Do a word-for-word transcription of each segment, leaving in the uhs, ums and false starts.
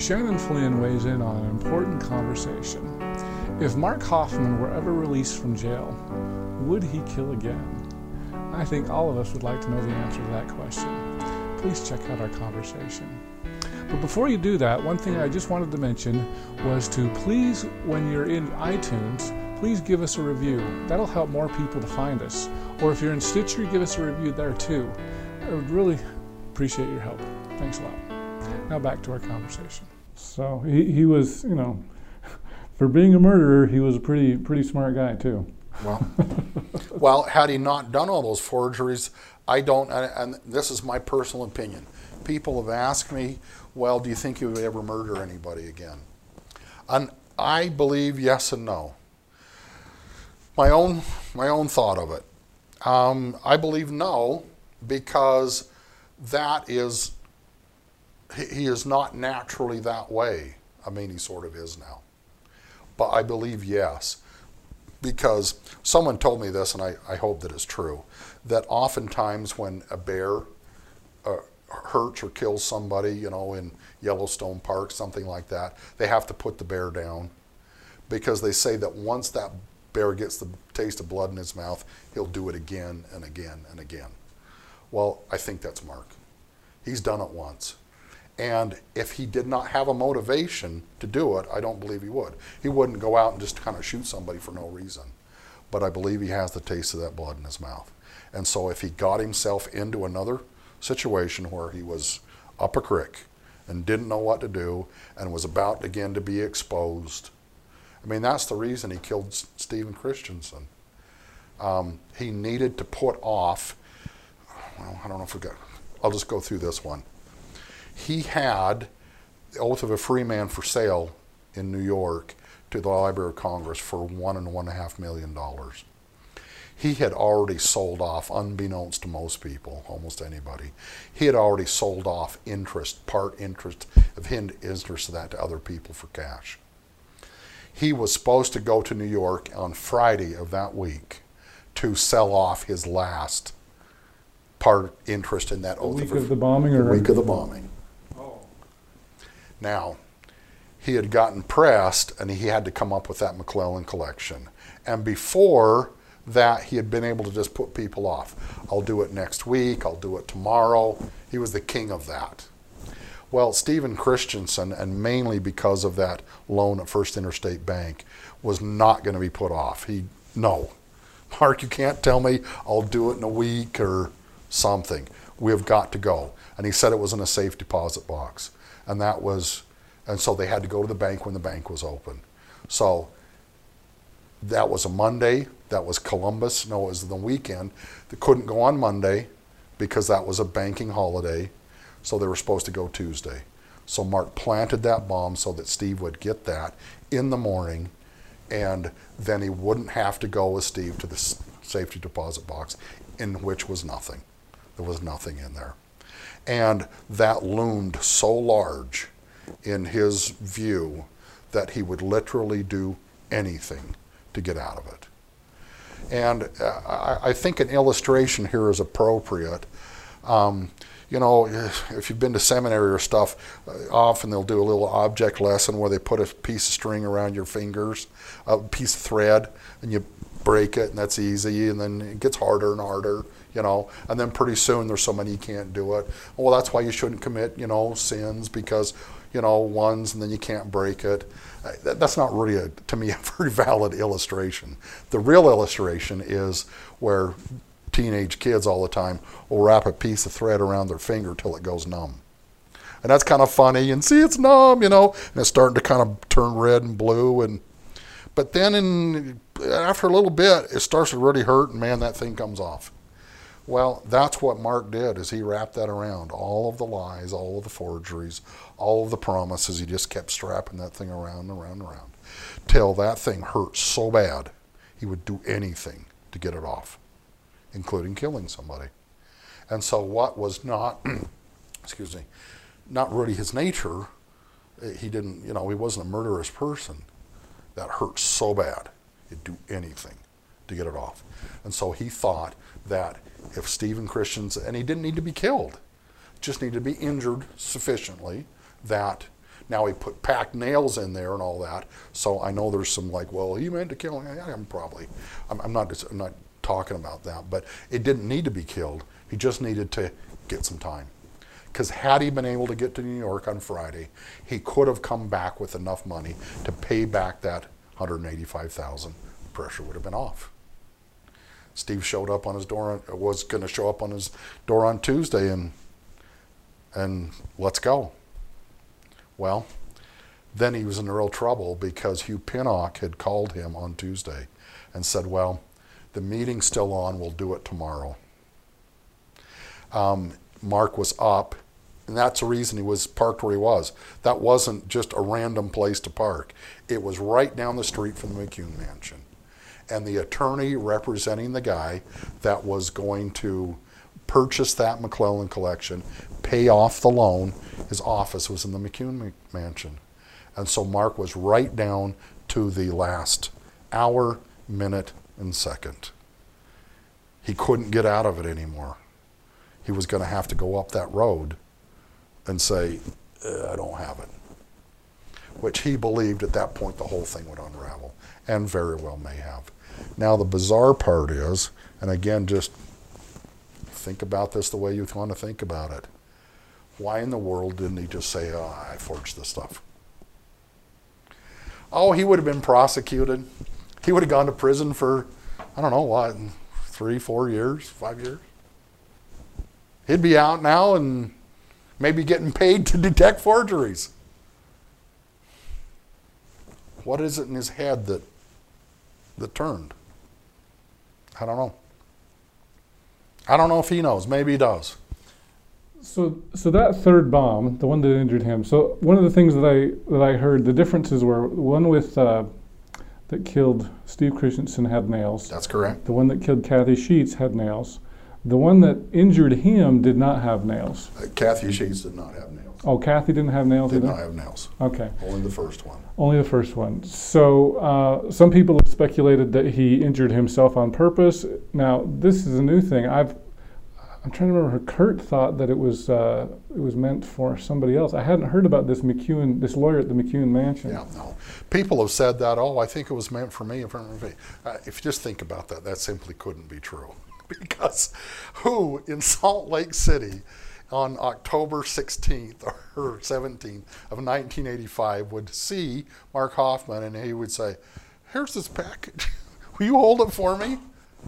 Shannon Flynn weighs in on an important conversation. If Mark Hofmann were ever released from jail, would he kill again? I think all of us would like to know the answer to that question. Please check out our conversation. But before you do that, one thing I just wanted to mention was to please, when you're in iTunes, please give us a review. That'll help more people to find us. Or if you're in Stitcher, give us a review there too. I would really appreciate your help. Thanks a lot. Now back to our conversation. So he, he was, you know, for being a murderer, he was a pretty pretty smart guy too. Well, well, had he not done all those forgeries, I don't, and this is my personal opinion. People have asked me, well, do you think he would ever murder anybody again? And I believe yes and no. My own, my own thought of it. Um, I believe no, because that is, he is not naturally that way. I mean, he sort of is now. But I believe yes, because someone told me this, and I, I hope that it's true, that oftentimes when a bear uh, hurts or kills somebody, you know, in Yellowstone Park, something like that, they have to put the bear down, because they say that once that bear gets the taste of blood in his mouth, he'll do it again and again and again. Well, I think that's Mark. He's done it once. And if he did not have a motivation to do it, I don't believe he would. He wouldn't go out and just kind of shoot somebody for no reason. But I believe he has the taste of that blood in his mouth. And so if he got himself into another situation where he was up a creek and didn't know what to do and was about again to be exposed, I mean, that's the reason he killed Stephen Christensen. Um, he needed to put off, well, I don't know if we got, I'll just go through this one. He had the Oath of a Free Man for sale in New York to the Library of Congress for one and one and a half million dollars. He had already sold off, unbeknownst to most people, almost anybody, he had already sold off interest, part interest of his interest of that to other people for cash. He was supposed to go to New York on Friday of that week to sell off his last part interest in that The Oath week of, of the bombing, or the week of the bombing. Oh. Now, he had gotten pressed, and he had to come up with that McClellan collection. And before that, he had been able to just put people off. I'll do it next week. I'll do it tomorrow. He was the king of that. Well, Stephen Christensen, and mainly because of that loan at First Interstate Bank, was not going to be put off. He, no. Mark, you can't tell me I'll do it in a week or something. We've got to go. And he said it was in a safe deposit box. And that was, and so they had to go to the bank when the bank was open. So that was a Monday. That was Columbus. No, it was the weekend. They couldn't go on Monday because that was a banking holiday. So they were supposed to go Tuesday. So Mark planted that bomb so that Steve would get that in the morning, and then he wouldn't have to go with Steve to the safety deposit box, in which was nothing. There was nothing in there. And that loomed so large in his view that he would literally do anything to get out of it. And uh, I think an illustration here is appropriate. Um, you know, if you've been to seminary or stuff, often they'll do a little object lesson where they put a piece of string around your fingers, a piece of thread, and you break it, and that's easy, and then it gets harder and harder, you know, and then pretty soon there's so many you can't do it. Well, that's why you shouldn't commit, you know, sins, because, you know, ones, and then you can't break it. That's not really, a, to me, a very valid illustration. The real illustration is where teenage kids all the time will wrap a piece of thread around their finger till it goes numb. And that's kind of funny, and see, it's numb, you know, and it's starting to kind of turn red and blue, and but then in, after a little bit, it starts to really hurt, and man, that thing comes off. Well, that's what Mark did, is he wrapped that around. All of the lies, all of the forgeries, all of the promises, he just kept strapping that thing around and around and around till that thing hurt so bad, he would do anything to get it off, including killing somebody. And so what was not, excuse me, not really his nature, he didn't, you know, he wasn't a murderous person. That hurt so bad, he'd do anything to get it off. And so he thought that if Stephen Christensen, and he didn't need to be killed, just needed to be injured sufficiently that Now he put packed nails in there and all that, so I know there's some like, well, he meant to kill him. Yeah, I'm probably, I'm, I'm not, I'm not talking about that, but it didn't need to be killed. He just needed to get some time. Because had he been able to get to New York on Friday, he could have come back with enough money to pay back that one hundred eighty-five thousand dollars. Pressure would have been off. Steve showed up on his door, was going to show up on his door on Tuesday, and and let's go. Well, then he was in real trouble because Hugh Pinnock had called him on Tuesday and said, well, the meeting's still on, we'll do it tomorrow. Um, Mark was up, and that's the reason he was parked where he was. That wasn't just a random place to park. It was right down the street from the McCune Mansion. And the attorney representing the guy that was going to purchase that McClellan collection, pay off the loan, his office was in the McCune Mansion. And so Mark was right down to the last hour, minute, and second. He couldn't get out of it anymore. He was going to have to go up that road and say, uh, I don't have it. Which he believed at that point the whole thing would unravel, and very well may have. Now the bizarre part is, and again, just think about this the way you want to think about it. Why in the world didn't he just say, oh, I forged this stuff? Oh, he would have been prosecuted. He would have gone to prison for, I don't know what, three, four years, five years. He'd be out now and maybe getting paid to detect forgeries. What is it in his head that that turned? I don't know. I don't know if he knows. Maybe he does. So, so that third bomb, the one that injured him. So, one of the things that I that I heard, the differences were the one with uh, that killed Steve Christensen had nails. That's correct. The one that killed Kathy Sheets had nails. The one that injured him did not have nails. Uh, Kathy Sheets did not have nails. Oh, Kathy didn't have nails Did either? not have nails. Okay. Only the first one. Only the first one. So uh, some people have speculated that he injured himself on purpose. Now, this is a new thing. I've, I'm trying to remember. Kurt thought that it was uh, it was meant for somebody else. I hadn't heard about this McCune, this lawyer at the McCune Mansion. Yeah, no. People have said that. Oh, I think it was meant for me. If, uh, if you just think about that, that simply couldn't be true. Because who in Salt Lake City on October sixteenth or seventeenth of nineteen eighty-five would see Mark Hofmann and he would say, here's this package. Will you hold it for me?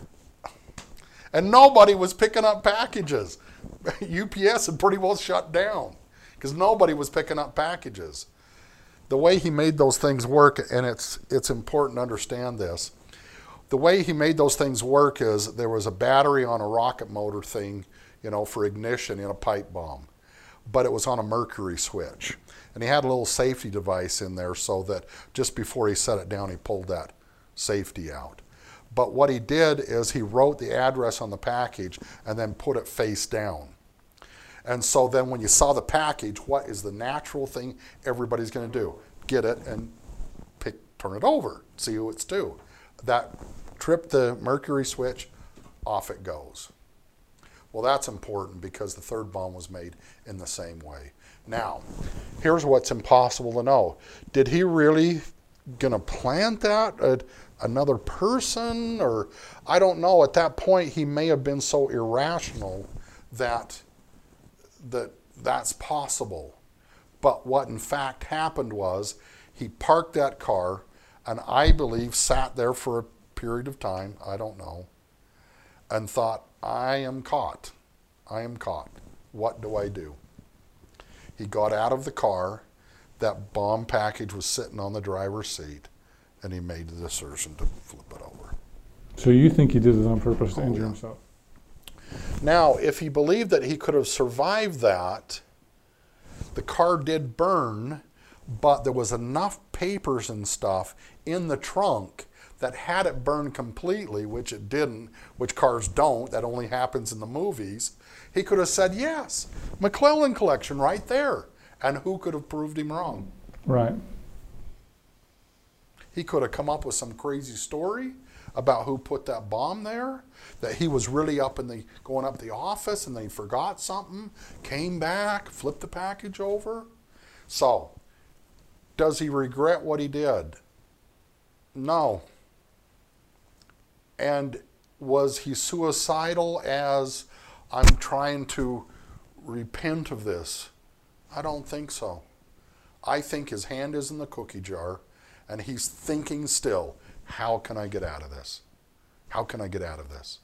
And nobody was picking up packages. U P S had pretty well shut down because nobody was picking up packages. The way he made those things work, and it's it's important to understand this, the way he made those things work is there was a battery on a rocket motor thing, you know, for ignition in a pipe bomb. But it was on a mercury switch. And he had a little safety device in there so that just before he set it down, he pulled that safety out. But what he did is he wrote the address on the package and then put it face down. And so then when you saw the package, what is the natural thing everybody's going to do? Get it and pick, turn it over, see who it's to. That trip the mercury switch, off it goes. Well, that's important because the third bomb was made in the same way. Now, here's what's impossible to know. Did he really gonna plant that? Uh, another person? Or I don't know. At that point, he may have been so irrational that, that that's possible. But what in fact happened was he parked that car and I believe sat there for a period of time, I don't know, and thought, I am caught. I am caught. What do I do? He got out of the car, that bomb package was sitting on the driver's seat, and he made the decision to flip it over. So you think he did it on purpose to Oh, injure yeah. himself? Now, if he believed that he could have survived that, the car did burn, but there was enough papers and stuff in the trunk that had it burned completely, which it didn't, which cars don't, that only happens in the movies, he could have said, yes, McClellan collection right there. And who could have proved him wrong? Right. He could have come up with some crazy story about who put that bomb there, that he was really up in the, going up the office and they forgot something, came back, flipped the package over. So, Does he regret what he did? No. And was he suicidal as I'm trying to repent of this? I don't think so. I think his hand is in the cookie jar and he's thinking still, how can I get out of this? How can I get out of this?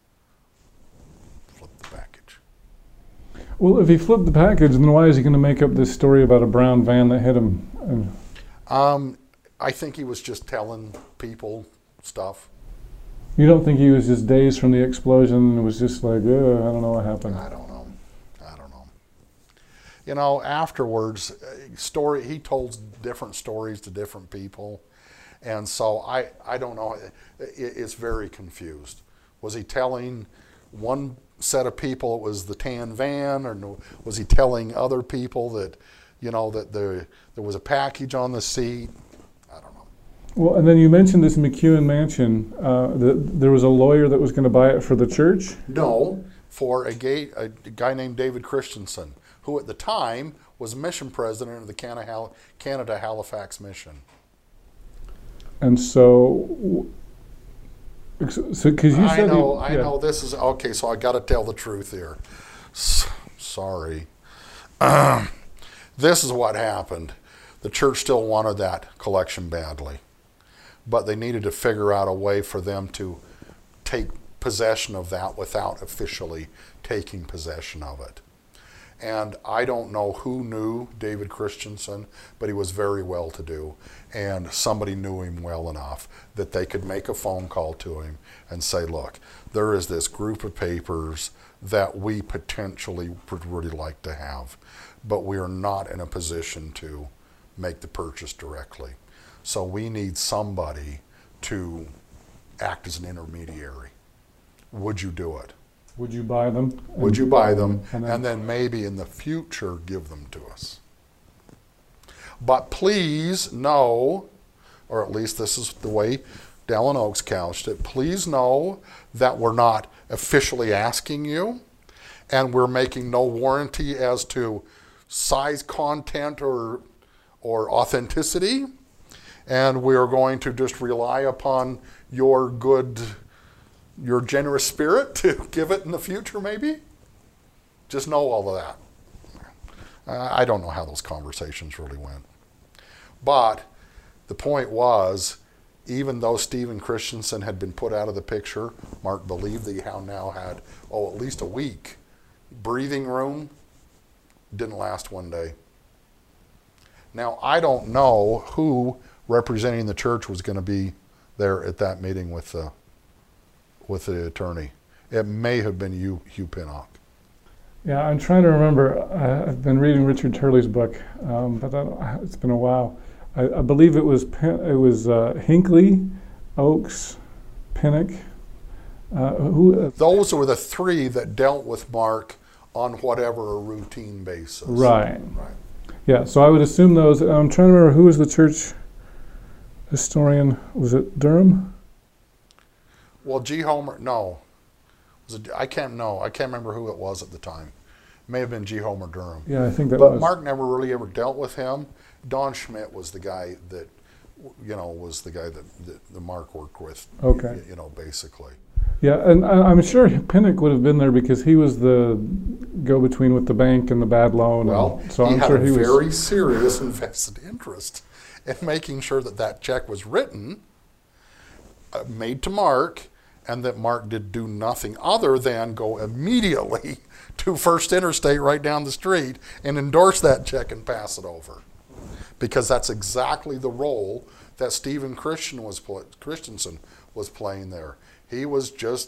Flip the package. Well, if he flipped the package, then why is he going to make up this story about a brown van that hit him? Um, I think he was just telling people stuff. You don't think he was just dazed from the explosion and was just like, oh, I don't know what happened? I don't know. I don't know. You know, afterwards, story he told different stories to different people. And so I, I don't know. It, it's very confused. Was he telling one set of people it was the tan van, or no, was he telling other people that, you know, that there, there was a package on the seat? I don't know. Well, and then you mentioned this McEwen Mansion. Uh, the, there was a lawyer that was going to buy it for the church? No, for a, gay, a guy named David Christensen, who at the time was mission president of the Canada, Canada Halifax Mission. And so, so because you I said know, he, I yeah. know this is, okay, so I got to tell the truth here. S- sorry. Um, this is what happened. The church still wanted that collection badly, but they needed to figure out a way for them to take possession of that without officially taking possession of it. And I don't know who knew David Christensen, but he was very well-to-do. And somebody knew him well enough that they could make a phone call to him and say, look, there is this group of papers that we potentially would really like to have, but we are not in a position to make the purchase directly. So we need somebody to act as an intermediary. Would you do it? Would you buy them? Would you buy them, and then, and then maybe in the future give them to us? But please know, or at least this is the way Dallin Oaks couched it, please know that we're not officially asking you, and we're making no warranty as to size, content, or, or authenticity, and we're going to just rely upon your good your generous spirit to give it in the future, maybe? Just know all of that. Uh, I don't know how those conversations really went. But the point was, even though Stephen Christensen had been put out of the picture, Mark believed that he now had, oh, at least a week. Breathing room didn't last one day. Now, I don't know who representing the church was going to be there at that meeting with the with the attorney. It may have been you, Hugh Pinnock. Yeah, I'm trying to remember. Uh, I've been reading Richard Turley's book, um, but that, it's been a while. I, I believe it was it was uh, Hinckley, Oaks, Pinnock. Uh, who? Uh, Those were the three that dealt with Mark on whatever a routine basis. Right. Right. Yeah. So I would assume those. I'm trying to remember who was the church historian. Was it Durham? Well, G. Homer, no. Was it, I can't know. I can't remember who it was at the time. It may have been G. Homer Durham. Yeah, I think that but was. But Mark never really ever dealt with him. Don Schmidt was the guy that, you know, was the guy that, that the Mark worked with. Okay. You, you know, basically. Yeah, and I, I'm sure Pinnock would have been there because he was the go-between with the bank and the bad loan. Well, and so he I'm had sure a he was very serious invested interest in making sure that that check was written, uh, made to Mark, and that Mark did do nothing other than go immediately to First Interstate right down the street and endorse that check and pass it over. Because that's exactly the role that Stephen Christian was Christensen was playing there. He was just,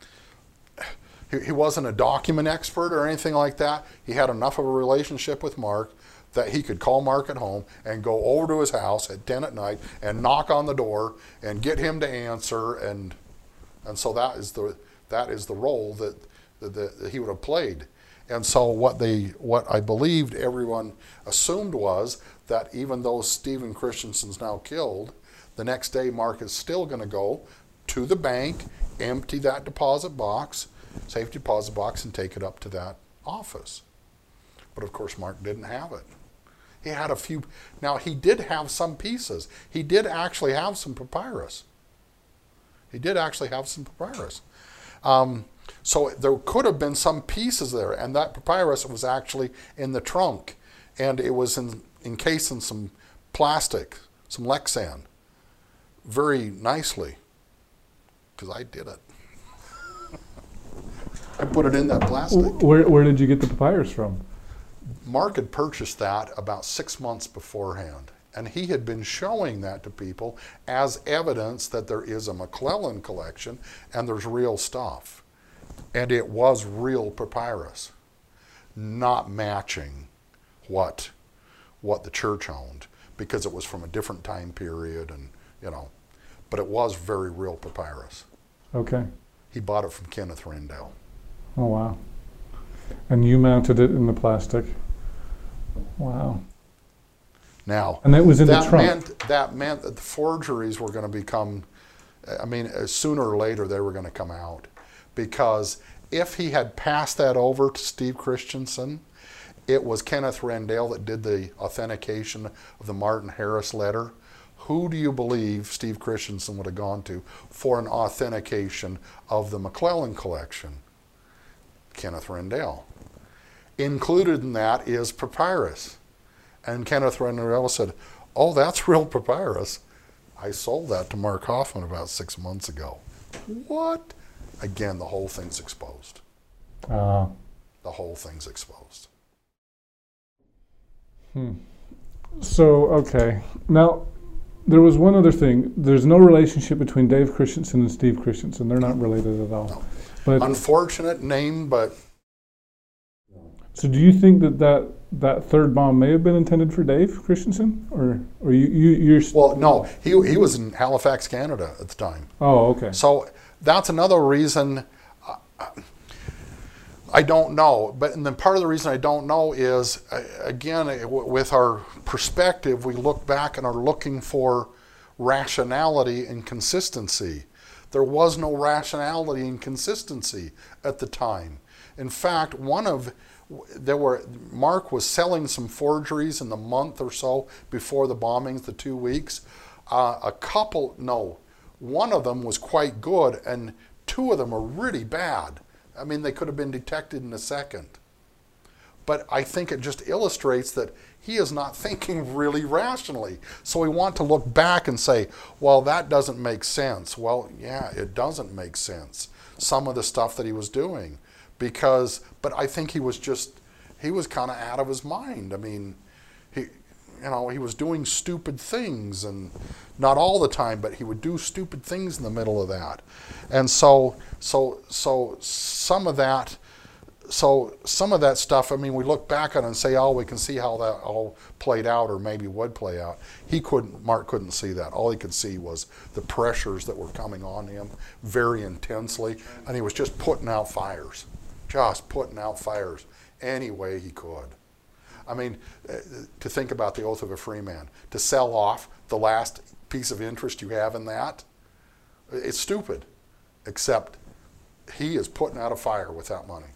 he, he wasn't a document expert or anything like that. He had enough of a relationship with Mark that he could call Mark at home and go over to his house at ten at night and knock on the door and get him to answer, and And so that is the that is the role that, that, that he would have played. And so what they what I believed everyone assumed was that even though Stephen Christensen's now killed, the next day Mark is still going to go to the bank, empty that deposit box, safety deposit box, and take it up to that office. But of course Mark didn't have it. He had a few. Now, he did have some pieces. He did actually have some papyrus. He did actually have some papyrus. Um, so there could have been some pieces there, and that papyrus was actually in the trunk, and it was in, encased in some plastic, some Lexan, very nicely, because I did it. I put it in that plastic. Where, where did you get the papyrus from? Mark had purchased that about six months beforehand, and he had been showing that to people as evidence that there is a McClellan collection and there's real stuff. And it was real papyrus, not matching what, what the church owned, because it was from a different time period, and you know, but it was very real papyrus. Okay. He bought it from Kenneth Rendell. Oh, wow. And you mounted it in the plastic. Wow. Now, and that was in that the trunk. Meant, that meant that the forgeries were going to become, I mean, sooner or later they were going to come out. Because if he had passed that over to Steve Christensen, it was Kenneth Rendell that did the authentication of the Martin Harris letter. Who do you believe Steve Christensen would have gone to for an authentication of the McClellan collection? Kenneth Rendell. Included in that is papyrus. And Kenneth Rendell said, oh, that's real papyrus. I sold that to Mark Hoffman about six months ago. What? Again, the whole thing's exposed. Uh, the whole thing's exposed. Hmm. So, okay. Now, there was one other thing. There's no relationship between Dave Christensen and Steve Christensen. They're not related at all. No. But, unfortunate name, but... So do you think that, that that third bomb may have been intended for Dave Christensen? Or, or you, you, you're... Well, no. He, he was in Halifax, Canada at the time. Oh, okay. So that's another reason... Uh, I don't know, but and then part of the reason I don't know is, uh, again, with our perspective, we look back and are looking for rationality and consistency. There was no rationality and consistency at the time. In fact, one of, there were, Mark was selling some forgeries in the month or so before the bombings, the two weeks. Uh, a couple, no, one of them was quite good, and two of them were really bad. I mean, they could have been detected in a second. But I think it just illustrates that he is not thinking really rationally. So we want to look back and say, well, that doesn't make sense. Well, yeah, it doesn't make sense, some of the stuff that he was doing. Because, but I think he was just, he was kind of out of his mind. I mean, he, you know, he was doing stupid things, and not all the time, but he would do stupid things in the middle of that. And so, so, so some of that, so some of that stuff, I mean, we look back on it and say, oh, we can see how that all played out, or maybe would play out. He couldn't, Mark couldn't see that. All he could see was the pressures that were coming on him very intensely, and he was just putting out fires, just putting out fires any way he could. I mean, to think about the oath of a free man, to sell off the last piece of interest you have in that, it's stupid, except he is putting out a fire with that money.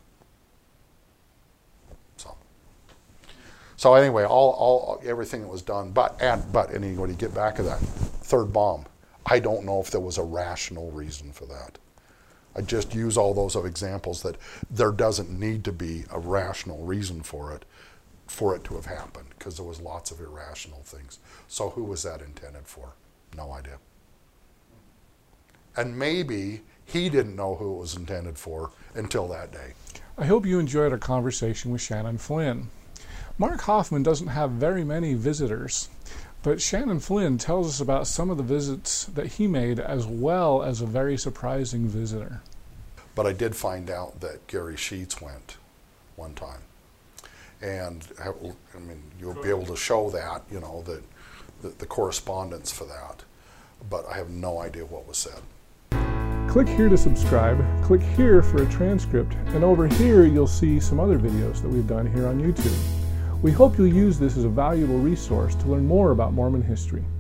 So, so anyway, all, all everything that was done, but and but anyway, to get back to that third bomb, I don't know if there was a rational reason for that. I just use all those examples that there doesn't need to be a rational reason for it. for it to have happened, because there was lots of irrational things. So who was that intended for? No idea. And maybe he didn't know who it was intended for until that day. I hope you enjoyed our conversation with Shannon Flynn. Mark Hoffman doesn't have very many visitors, but Shannon Flynn tells us about some of the visits that he made, as well as a very surprising visitor. But I did find out that Gary Sheets went one time. And I mean, you'll be able to show that, you know, the, the, the correspondence for that. But I have no idea what was said. Click here to subscribe, click here for a transcript, and over here you'll see some other videos that we've done here on YouTube. We hope you'll use this as a valuable resource to learn more about Mormon history.